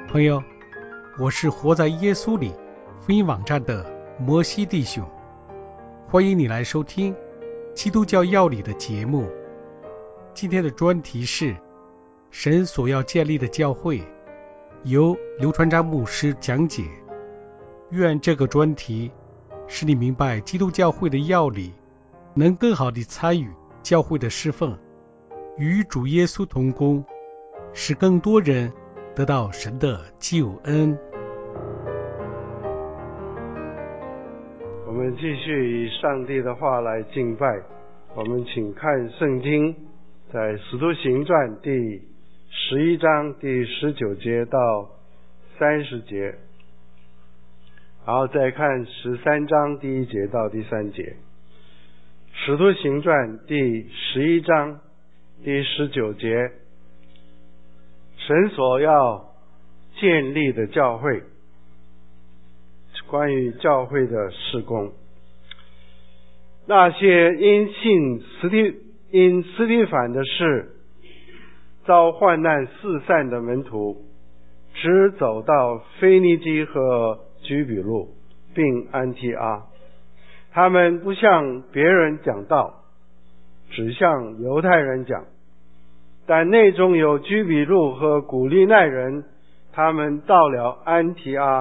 朋友，我是活在耶稣里福音网站的摩西弟兄，欢迎你来收听基督教要理的节目。今天的专题是神所要建立的教会，由刘传章牧师讲解。愿这个专题使你明白基督教会的要理，能更好地参与教会的侍奉，与主耶稣同工，使更多人得到神的救恩。 我们继续以上帝的话来敬拜。我们请看圣经，在使徒行传第11章第19节到30节，然后再看13章第1节到第3节。使徒行传第11章第19节，神所要建立的教会，关于教会的事工。那些因信斯提反的事遭患难四散的门徒，只走到腓尼基和居比路并安提阿。他们不向别人讲道，只向犹太人讲。但内中有居比路和古利奈人，他们到了安提阿，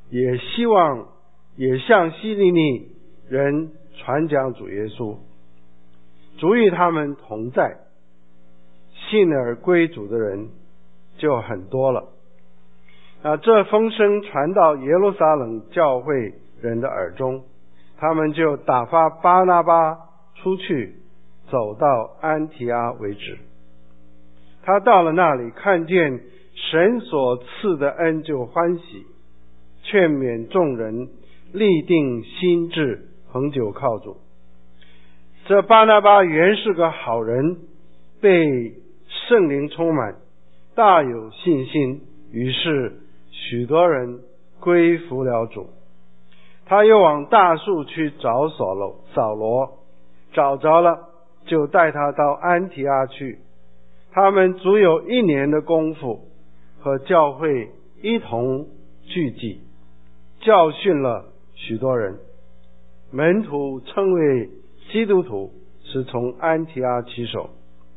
也向希利尼人传讲主耶稣。主与他们同在，信而归主的人就很多了。这风声传到耶路撒冷教会人的耳中，他们就打发巴拿巴出去，走到安提阿为止。他到了那里，看见神所赐的恩，就欢喜，劝勉众人立定心志，恒久靠主。这巴拿巴原是个好人，被圣灵充满，大有信心，于是许多人归服了主。他又往大树去找扫罗，找着了，就带他到安提阿去。他们足有1年的功夫，和教会一同聚集，教训了许多人。门徒称为基督徒，是从安提阿起手。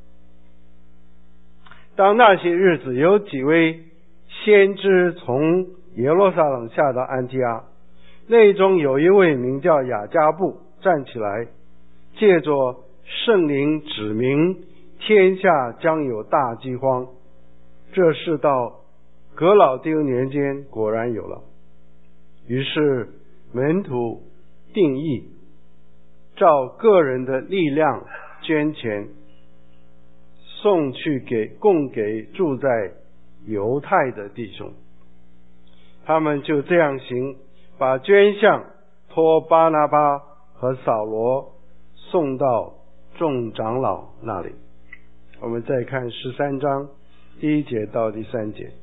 当那些日子，有几位先知从耶路撒冷下到安提阿，内中有一位名叫雅加布，站起来，借着圣灵指明天下将有大饥荒。这事到革老丢年间果然有了。于是门徒定义，照个人的力量捐钱，送去供给住在犹太的弟兄。他们就这样行，把捐项托巴拿巴和扫罗送到众长老那里。我们再看13章第1节到第3节。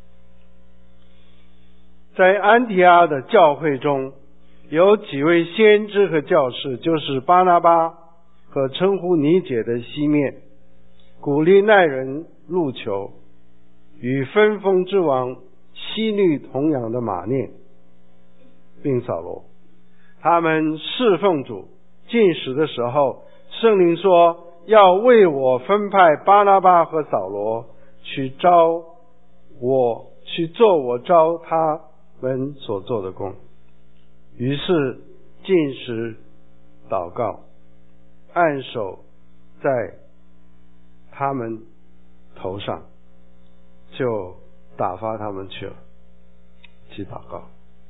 在安提阿的教会中，有几位先知和教士，就是巴拿巴和称呼尼解的西面，古利奈人路求，与分封之王希律同养的马念，并扫罗。他们侍奉主，进食的时候，圣灵说要为我分派巴拿巴和扫罗去做我招他们所做的工。于是进食祷告，按手在他们头上，就打发他们去了。去祷告。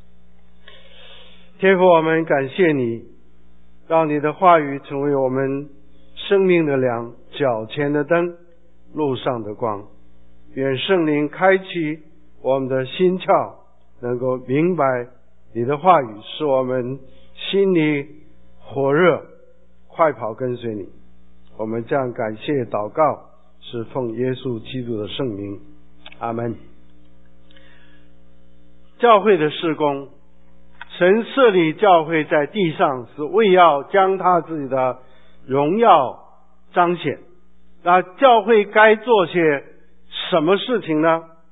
天父，我们感谢你，让你的话语成为我们生命的粮，脚前的灯，路上的光。愿圣灵开启我们的心窍，能够明白你的话语，使我们心里火热，快跑跟随你。我们这样感谢祷告，是奉耶稣基督的圣名，阿们。教会的事工，神设立教会在地上，是为要将他自己的荣耀彰显。那教会该做些什么事情呢？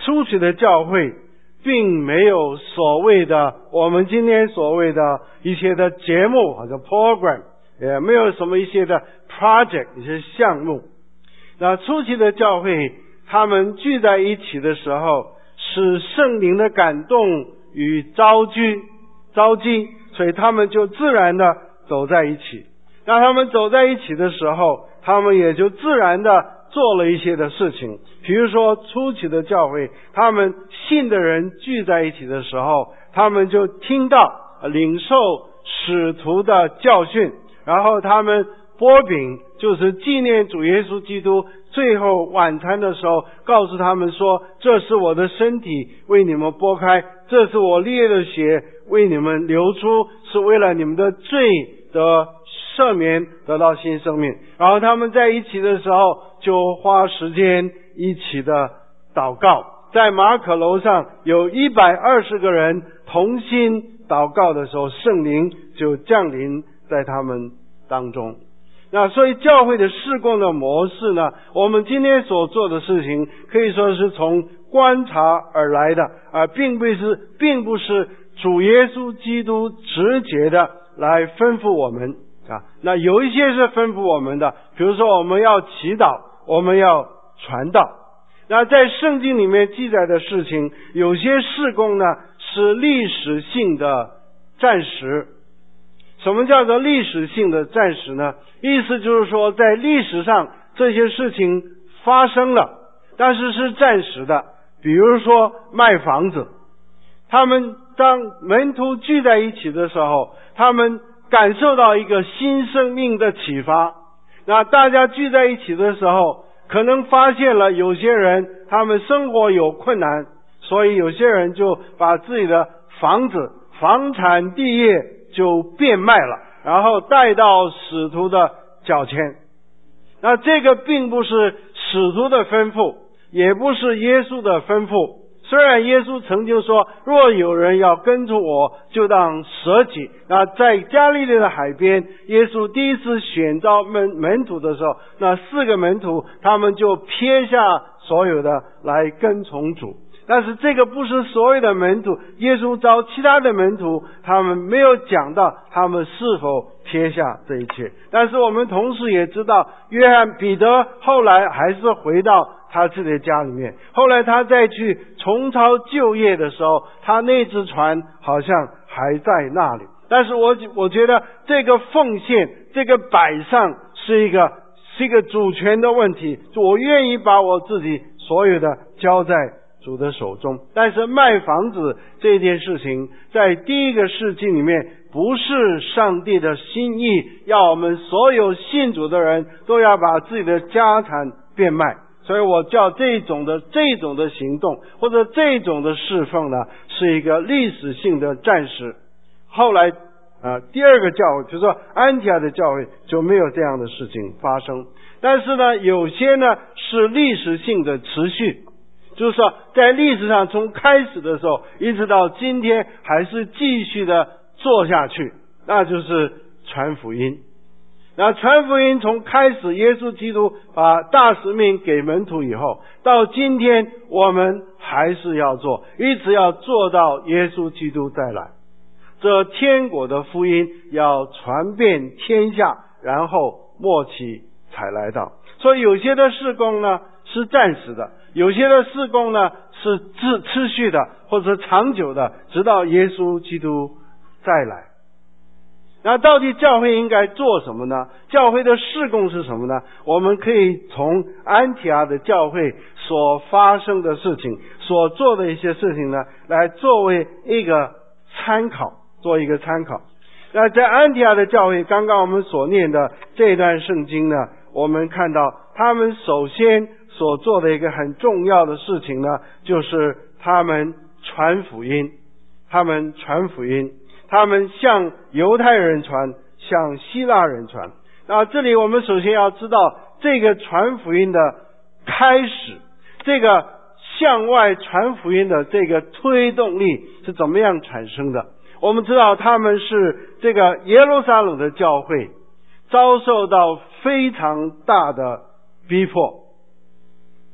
初期的教会并没有所谓的我们今天所谓的一些的节目或者 program， 也没有什么一些的 project 一些项目。那初期的教会他们聚在一起的时候，是圣灵的感动与召集，所以他们就自然的走在一起。那他们走在一起的时候，他们也就自然的做了一些的事情。比如说初期的教会，他们信的人聚在一起的时候，他们就听到领受使徒的教训，然后他们擘饼，就是纪念主耶稣基督最后晚餐的时候，告诉他们说，这是我的身体为你们擘开，这是我裂的血为你们流出，是为了你们的罪的赦免，得到新生命。然后他们在一起的时候就花时间一起的祷告，在马可楼上有120个人同心祷告的时候，圣灵就降临在他们当中。那所以教会的事工的模式呢，我们今天所做的事情可以说是从观察而来的，并不是主耶稣基督直接的来吩咐我们啊。那有一些是吩咐我们的，比如说我们要祈祷，我们要传道。那在圣经里面记载的事情，有些事工呢是历史性的暂时。什么叫做历史性的暂时呢？意思就是说，在历史上这些事情发生了，但是是暂时的。比如说卖房子，他们当门徒聚在一起的时候，他们感受到一个新生命的启发。那大家聚在一起的时候，可能发现了有些人他们生活有困难，所以有些人就把自己的房子、房产、地业就变卖了，然后带到使徒的脚前。那这个并不是使徒的吩咐，也不是耶稣的吩咐。虽然耶稣曾经说，若有人要跟从我，就当舍己。那在加利利的海边，耶稣第一次选召门徒的时候，那4个门徒他们就撇下所有的来跟从主。但是这个不是所有的门徒，耶稣召其他的门徒，他们没有讲到他们是否撇下这一切。但是我们同时也知道，约翰彼得后来还是回到他自己的家里面，后来他再去重操旧业的时候，他那只船好像还在那里。但是我觉得这个奉献，这个摆上是一个主权的问题，我愿意把我自己所有的交在主的手中。但是卖房子这件事情，在第一个世纪里面不是上帝的心意，要我们所有信主的人都要把自己的家产变卖。所以我叫这种的行动或者这种的侍奉呢，是一个历史性的暂时。后来第二个教会，比如说安提阿的教会就没有这样的事情发生。但是呢，有些呢是历史性的持续，就是说在历史上从开始的时候一直到今天还是继续的做下去，那就是传福音。那传福音从开始耶稣基督把大使命给门徒以后，到今天我们还是要做，一直要做到耶稣基督再来。这天国的福音要传遍天下，然后末期才来到。所以有些的事工呢是暂时的，有些的事工呢是持续的或者长久的，直到耶稣基督再来。那到底教会应该做什么呢？教会的事工是什么呢？我们可以从安提阿的教会所发生的事情，所做的一些事情呢，来作为一个参考，做一个参考。那在安提阿的教会，刚刚我们所念的这段圣经呢，我们看到他们首先所做的一个很重要的事情呢，就是他们传福音。他们传福音，他们向犹太人传，向希腊人传。那这里我们首先要知道，这个传福音的开始，这个向外传福音的这个推动力是怎么样产生的。我们知道他们是这个耶路撒冷的教会遭受到非常大的逼迫，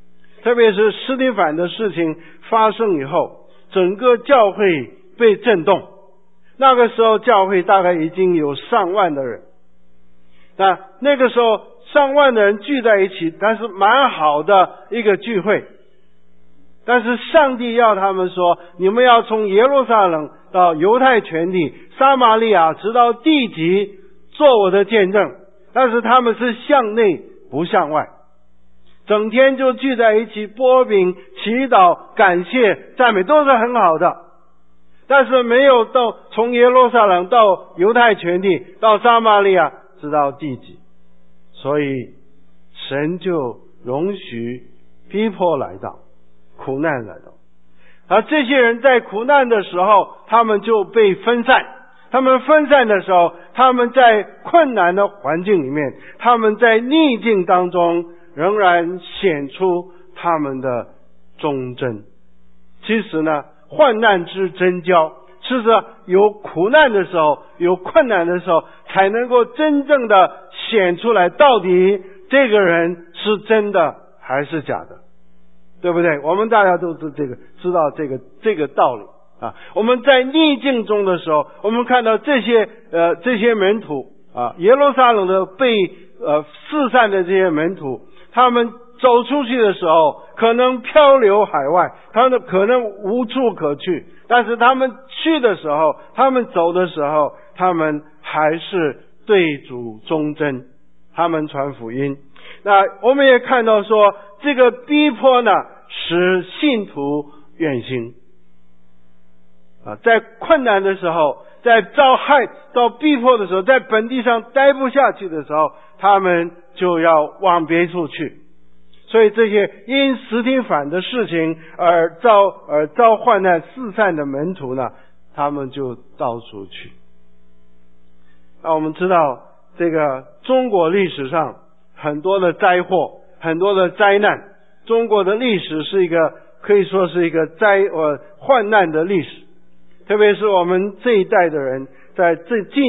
特别是司提反的事情发生以后，整个教会被震动。那个时候教会大概已经有上万的人，那个时候上万的人聚在一起，但是蛮好的一个聚会。但是上帝要他们说，你们要从耶路撒冷到犹太全地、撒玛利亚直到地极做我的见证。但是他们是向内不向外，整天就聚在一起擘饼、祈祷、感谢、赞美，都是很好的。但是没有到从耶路撒冷到犹太全地到撒玛利亚直到地极，所以神就容许逼迫来到，苦难来到。而这些人在苦难的时候，他们就被分散。他们分散的时候，他们在困难的环境里面，他们在逆境当中仍然显出他们的忠贞。其实呢，患难之真交，是说有苦难的时候，有困难的时候，才能够真正的显出来，到底这个人是真的还是假的，对不对？我们大家都知道这个道理啊。我们在逆境中的时候，我们看到这些门徒啊，耶路撒冷的被四散的这些门徒，他们走出去的时候，可能漂流海外，他们可能无处可去，但是他们去的时候，他们走的时候，他们还是对主忠贞，他们传福音。那我们也看到说，这个逼迫呢，使信徒远行啊，在困难的时候，在遭害到逼迫的时候，在本地上待不下去的时候，他们就要往别处去。所以这些因司提反的事情而遭患难四散的门徒呢，他们就到处去。那我们知道，这个中国历史上很多的灾祸，很多的灾难，中国的历史是一个可以说是一个患难的历史。特别是我们这一代的人，在这近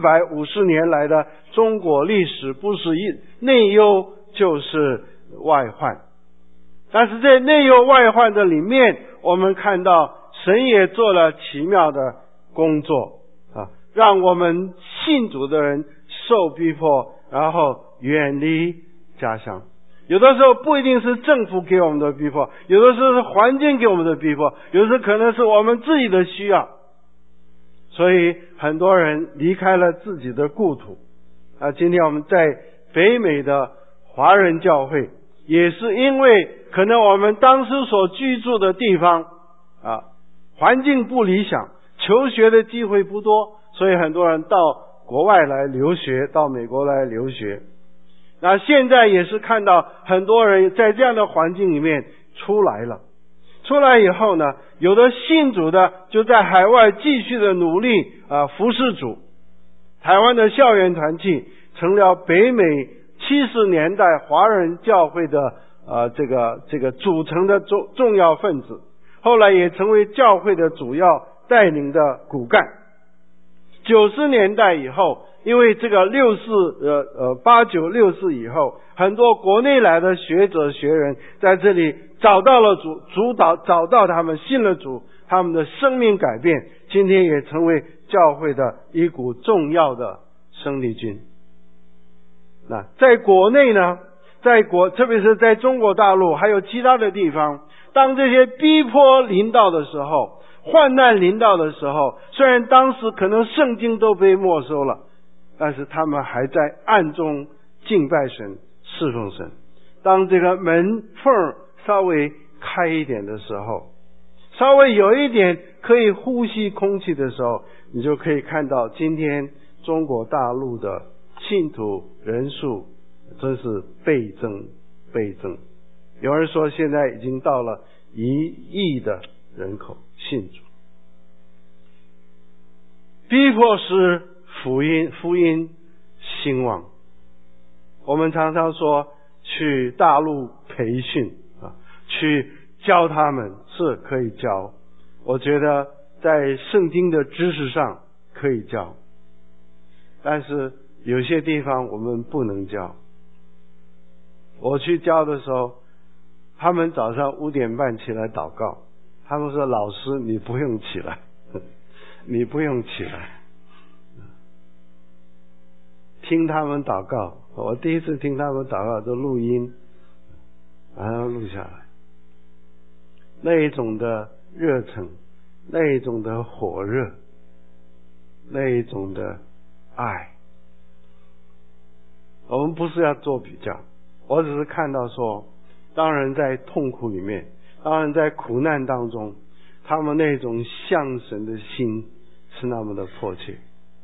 150年来的中国历史，不是内忧就是外患。但是在内忧外患的里面，我们看到神也做了奇妙的工作啊，让我们信主的人受逼迫，然后远离家乡。有的时候不一定是政府给我们的逼迫，有的时候是环境给我们的逼迫，有的时候可能是我们自己的需要。所以很多人离开了自己的故土啊。今天我们在北美的华人教会，也是因为可能我们当时所居住的地方啊，环境不理想，求学的机会不多，所以很多人到国外来留学，到美国来留学。那现在也是看到很多人在这样的环境里面出来了，出来以后呢，有的信主的就在海外继续的努力服侍主。台湾的校园团契成了北美70年代华人教会的这个组成的重要分子，后来也成为教会的主要带领的骨干。90年代以后，因为这个89、64以后，很多国内来的学者学人在这里找到了找到他们信了主，他们的生命改变，今天也成为教会的一股重要的生力军。那在国内呢，特别是在中国大陆还有其他的地方，当这些逼迫临到的时候，患难临到的时候，虽然当时可能圣经都被没收了，但是他们还在暗中敬拜神、侍奉神。当这个门缝稍微开一点的时候，稍微有一点可以呼吸空气的时候，你就可以看到今天中国大陆的信徒人数真是倍增。有人说现在已经到了1亿的人口信主。逼迫使福音兴旺。我们常常说去大陆培训去教他们，是可以教，我觉得在圣经的知识上可以教，但是有些地方我们不能教。我去教的时候， 他们早上5点半起来祷告，他们说老师你不用起来，你不用起来。听他们祷告，我第一次听他们祷告都录音，然后录下来，那一种的热忱，那一种的火热，那一种的爱。我们不是要做比较，我只是看到说，当然在痛苦里面，当然在苦难当中，他们那种向神的心是那么的迫切。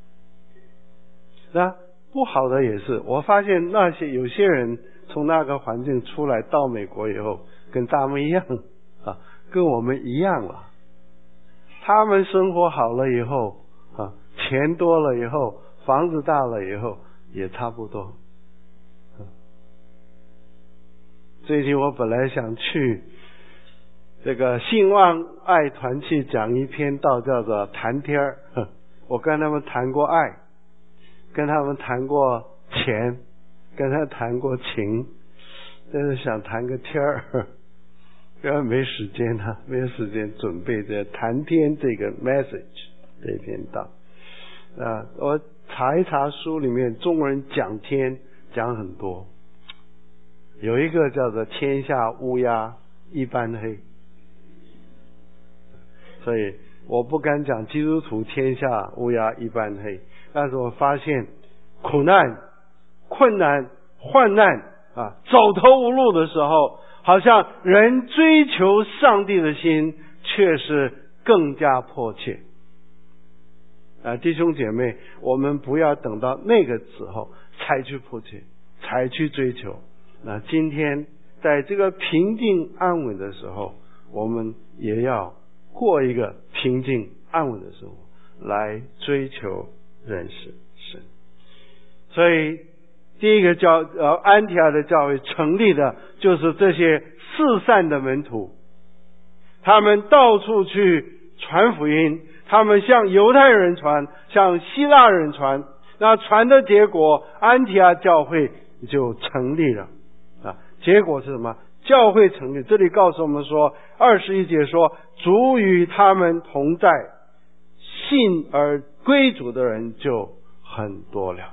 那不好的也是，我发现有些人从那个环境出来到美国以后，跟他们一样啊，跟我们一样了。他们生活好了以后啊，钱多了以后，房子大了以后，也差不多。最近我本来想去这个兴旺爱团去讲一篇道，叫做谈天儿。我跟他们谈过爱，跟他们谈过钱，跟他谈过情，但是想谈个天儿，因为没时间啊，没有时间准备这谈天这个 message 这篇道。我查一查书里面，中国人讲天讲很多，有一个叫做天下乌鸦一般黑，所以我不敢讲基督徒天下乌鸦一般黑，但是我发现苦难、困难、患难啊，走投无路的时候，好像人追求上帝的心却是更加迫切。弟兄姐妹，我们不要等到那个时候才去迫切，才去追求。那今天在这个平静安稳的时候，我们也要过一个平静安稳的生活，来追求认识神。所以第一个安提阿的教会成立的就是这些四散的门徒，他们到处去传福音，他们向犹太人传，向希腊人传，那传的结果，安提阿教会就成立了。结果是什么？教会成立。这里告诉我们说，21节说，主与他们同在，信而归主的人就很多了。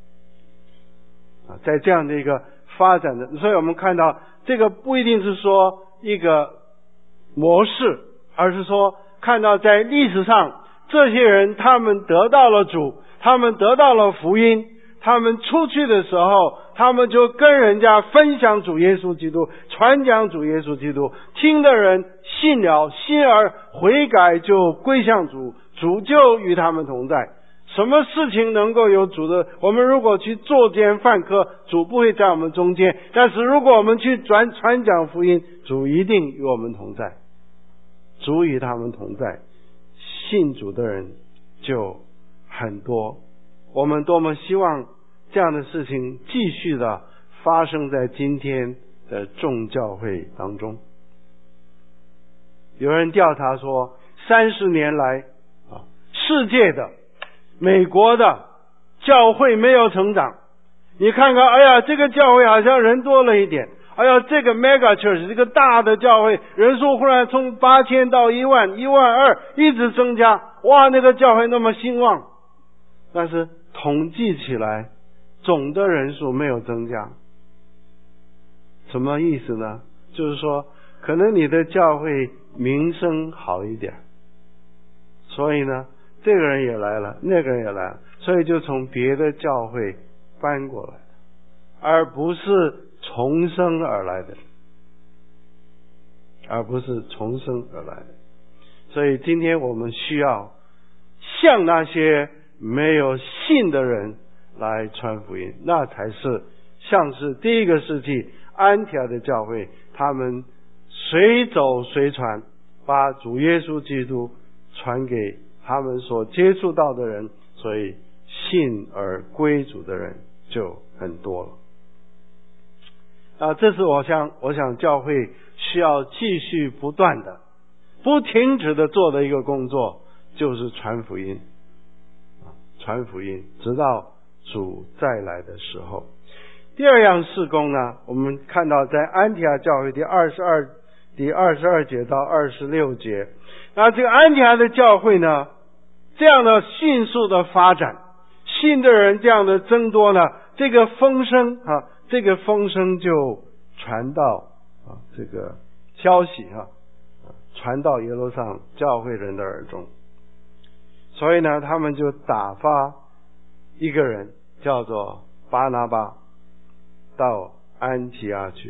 在这样的一个发展的，所以我们看到这个不一定是说一个模式，而是说看到在历史上这些人他们得到了主，他们得到了福音，他们出去的时候，他们就跟人家分享主耶稣基督，传讲主耶稣基督，听的人信了，心而悔改，就归向主，主就与他们同在。什么事情能够有主的？我们如果去作奸犯科，主不会在我们中间；但是如果我们去传讲福音，主一定与我们同在，主与他们同在，信主的人就很多。我们多么希望这样的事情继续的发生在今天的众教会当中。有人调查说，30年来世界的美国的教会没有成长。你看看，哎呀，这个教会好像人多了一点，哎呀，这个 mega church 这个大的教会人数忽然从8000到1万、12000一直增加，哇，那个教会那么兴旺。但是统计起来总的人数没有增加。什么意思呢？就是说可能你的教会名声好一点，所以呢这个人也来了，那个人也来了，所以就从别的教会搬过来的，而不是重生而来的，而不是重生而来的。所以今天我们需要向那些没有信的人来传福音，那才是像是第一个世纪安提阿的教会，他们随走随传，把主耶稣基督传给他们所接触到的人，所以信而归主的人就很多了。这是我想教会需要继续不断的不停止的做的一个工作，就是传福音，传福音直到主再来的时候。 第二样事工呢，我们看到在安提阿教会第22节到26节，那这个安提阿的教会呢，这样的迅速的发展，信的人这样的增多呢，这个风声就传到这个消息传到耶路撒冷教会人的耳中，所以呢，他们就打发一个人叫做巴拿巴到安提阿去。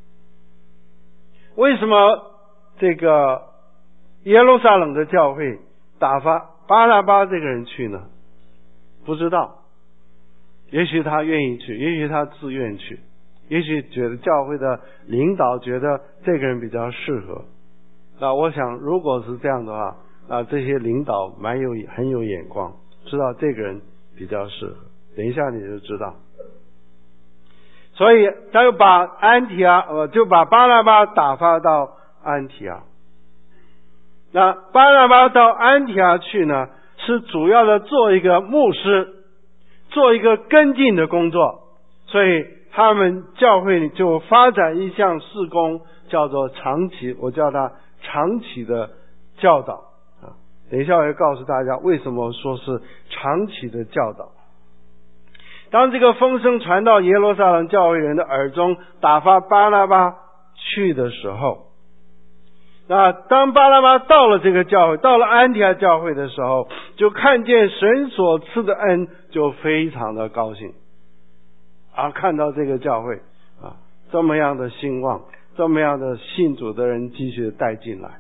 为什么这个耶路撒冷的教会打发巴拿巴这个人去呢？不知道，也许他愿意去，也许他自愿去，也许觉得教会的领导觉得这个人比较适合。那我想如果是这样的话，这些领导很有眼光，知道这个人比较适合，等一下你就知道。所以他就把巴拿巴打发到安提阿。那巴拿巴到安提阿去呢，是主要的做一个牧师，做一个跟进的工作，所以他们教会就发展一项事工，叫做我叫它长期的教导等一下我会告诉大家为什么说是长期的教导。当这个风声传到耶路撒冷教会人的耳中，打发巴拿巴去的时候，那当巴拿巴到了这个教会，到了安提阿教会的时候，就看见神所赐的恩，就非常的高兴看到这个教会这么样的兴旺，这么样的信主的人继续带进来，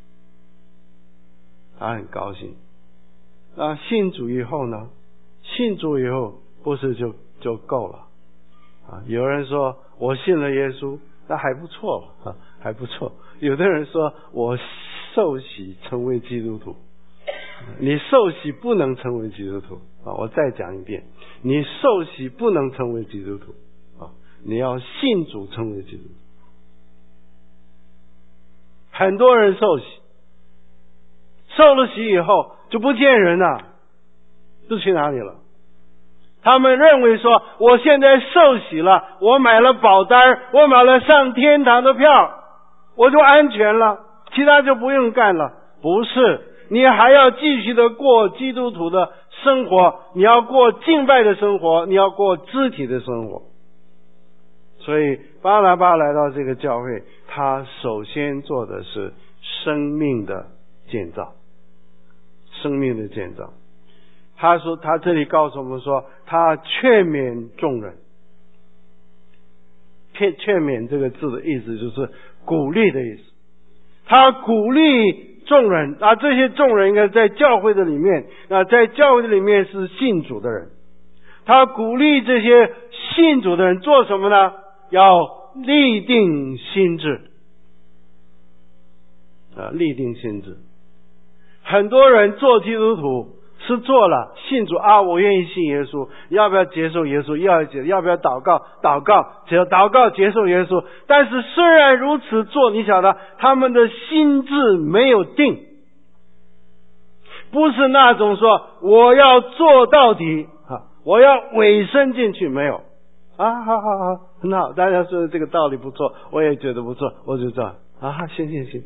他很高兴。信主以后呢，不是就够了有人说我信了耶稣，那还不错还不错。有的人说我受洗成为基督徒，你受洗不能成为基督徒我再讲一遍，你受洗不能成为基督徒你要信主成为基督徒。很多人受洗，受了洗以后就不见人了，都去哪里了？他们认为说我现在受洗了，我买了保单，我买了上天堂的票，我就安全了，其他就不用干了。不是，你还要继续的过基督徒的生活，你要过敬拜的生活，你要过肢体的生活。所以巴拿巴来到这个教会，他首先做的是生命的建造。他说，他这里告诉我们说，他劝勉众人。劝勉这个字的意思就是鼓励的意思。他鼓励众人这些众人应该在教会的里面，在教会的里面是信主的人。他鼓励这些信主的人做什么呢？要立定心志立定心志。很多人做基督徒是做了信主我愿意信耶稣，要不要接受耶稣？要不要祷告接受耶稣？但是虽然如此做，你晓得他们的心智没有定，不是那种说我要做到底我要委身进去，没有好，很好，大家说这个道理不错，我也觉得不错，我就这样行。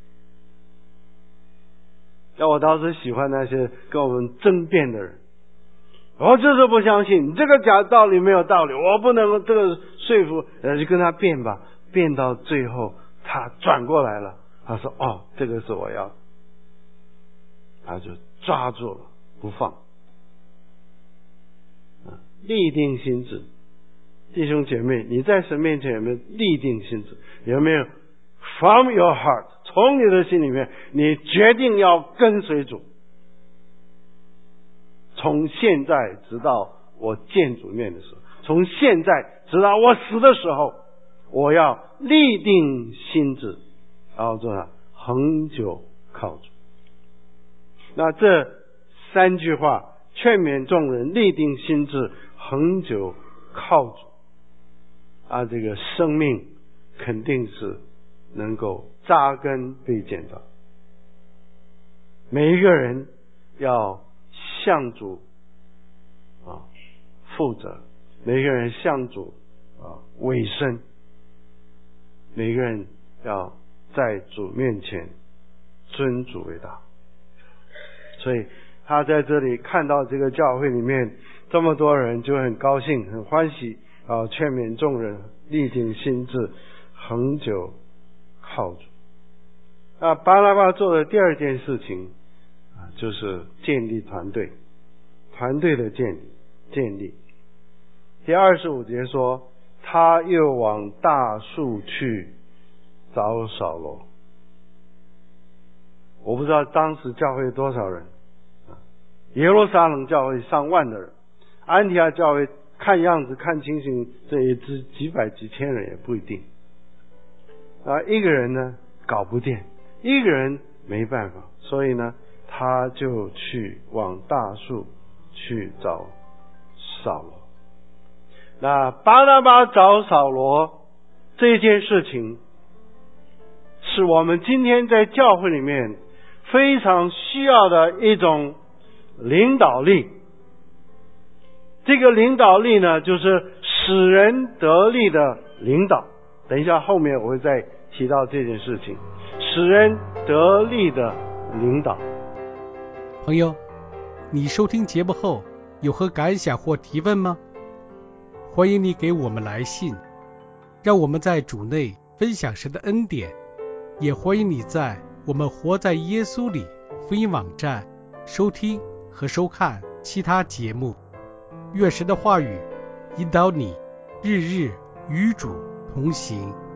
我倒是喜欢那些跟我们争辩的人，我就是不相信你这个讲道理没有道理，我不能这个说服就跟他辩吧，辩到最后他转过来了，他说这个是我要的，他就抓住了不放立定心志。弟兄姐妹，你在神面前有没有立定心志？有没有 from your heart， 从你的心里面你决定要跟随主，从现在直到我见主面的时候，从现在直到我死的时候，我要立定心志，然后做恒久靠主。那这三句话，劝勉众人立定心志，恒久靠主这个生命肯定是能够扎根被建造。每一个人要向主负责，每一个人向主委身，每个人要在主面前尊主为大。所以他在这里看到这个教会里面这么多人，就很高兴很欢喜，劝勉众人立定心志，恒久靠主。巴拿巴做的第二件事情就是建立团队的建立。第25节说，他又往大树去找扫罗。我不知道当时教会有多少人，耶路撒冷教会上万的人，安提阿教会看样子看情形，这也只几百几千人也不一定。一个人呢搞不定，一个人没办法，所以呢他就去往大树去找扫罗。那巴拿巴找扫罗这件事情，是我们今天在教会里面非常需要的一种领导力。这个领导力呢，就是使人得力的领导。等一下后面我会再提到这件事情，使人得力的领导。 朋友，你收听节目后有何感想或提问吗？欢迎你给我们来信，让我们在主内分享神的恩典。也欢迎你在我们活在耶稣里福音网站收听和收看其他节目。愿神的话语引导你日日与主同行。